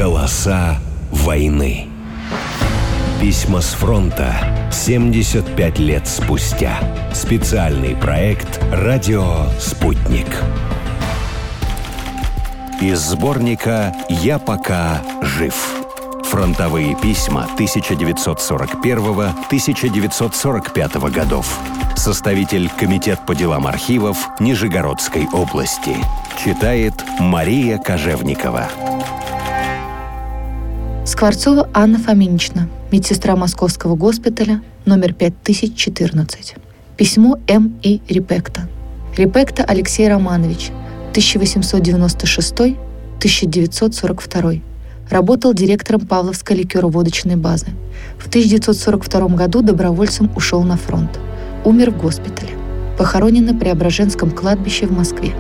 Голоса войны. Письма с фронта 75 лет спустя. Специальный проект «Радио Спутник». Из сборника «Я пока жив». Фронтовые письма 1941-1945 годов. Составитель Комитет по делам архивов Нижегородской области. Читает Мария Кожевникова. Скворцова Анна Фоминична, медсестра Московского госпиталя, номер 5014. Письмо М. И. Репекта. Репекта Алексей Романович, 1896-1942. Работал директором Павловской ликероводочной базы. В 1942 году добровольцем ушел на фронт. Умер в госпитале. Похоронен на Преображенском кладбище в Москве.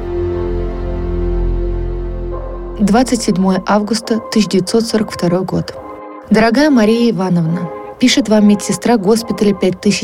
27 августа 1942 год. Дорогая Мария Ивановна, пишет вам медсестра госпиталя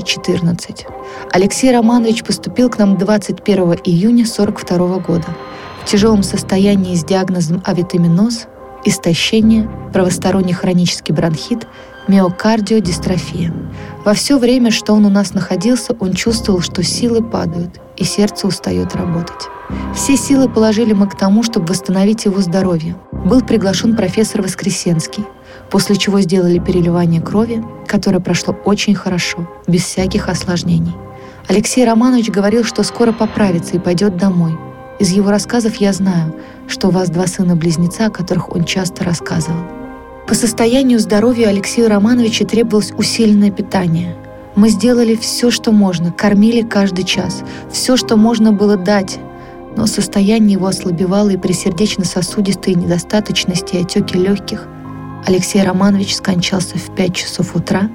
5014. Алексей Романович поступил к нам 21 июня 1942 года в тяжелом состоянии с диагнозом авитаминоз, истощение, правосторонний хронический бронхит, миокардиодистрофия. Во все время, что он у нас находился, он чувствовал, что силы падают и сердце устает работать. Все силы положили мы к тому, чтобы восстановить его здоровье. Был приглашен профессор Воскресенский, после чего сделали переливание крови, которое прошло очень хорошо, без всяких осложнений. Алексей Романович говорил, что скоро поправится и пойдет домой. Из его рассказов я знаю, что у вас 2 сына-близнеца, о которых он часто рассказывал. По состоянию здоровья Алексею Романовичу требовалось усиленное питание. Мы сделали все, что можно, кормили каждый час, все, что можно было дать, но состояние его ослабевало, и при сердечно-сосудистой недостаточности и отеке легких Алексей Романович скончался в 5 часов утра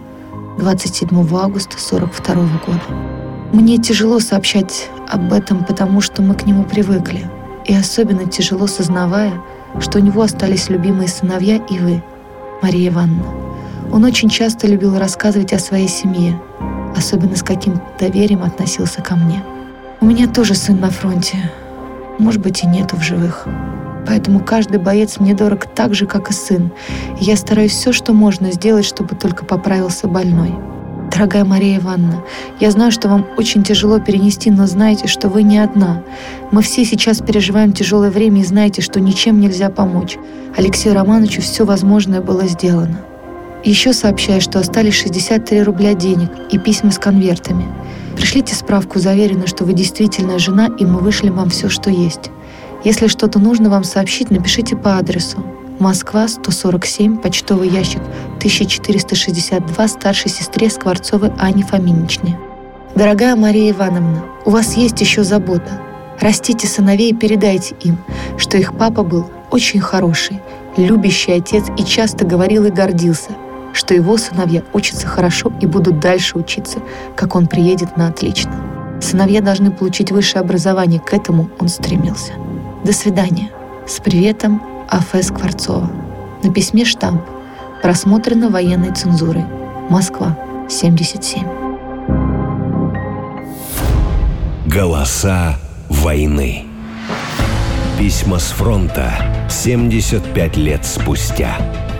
27 августа 1942 года. Мне тяжело сообщать об этом, потому что мы к нему привыкли, и особенно тяжело сознавая, что у него остались любимые сыновья и вы, Мария Ивановна. Он очень часто любил рассказывать о своей семье, особенно с каким доверием относился ко мне. У меня тоже сын на фронте, может быть, и нету в живых. Поэтому каждый боец мне дорог так же, как и сын. И я стараюсь все, что можно сделать, чтобы только поправился больной. Дорогая Мария Ивановна, я знаю, что вам очень тяжело перенести, но знайте, что вы не одна. Мы все сейчас переживаем тяжелое время и знаете, что ничем нельзя помочь. Алексею Романовичу все возможное было сделано. Еще сообщаю, что остались 63 рубля денег и письма с конвертами. Пришлите справку, заверенную, что вы действительно жена, и мы вышлем вам все, что есть. Если что-то нужно вам сообщить, напишите по адресу: Москва, 147, почтовый ящик 1462, старшей сестре Скворцовой Анне Фоминичне. Дорогая Мария Ивановна, у вас есть еще забота. Растите сыновей и передайте им, что их папа был очень хороший, любящий отец и часто говорил и гордился, что его сыновья учатся хорошо и будут дальше учиться, как он приедет на отлично. Сыновья должны получить высшее образование, к этому он стремился. До свидания. С приветом, А.Ф. Скворцова. На письме штамп. Просмотрено военной цензурой. Москва, 77. Голоса войны. Письма с фронта 75 лет спустя.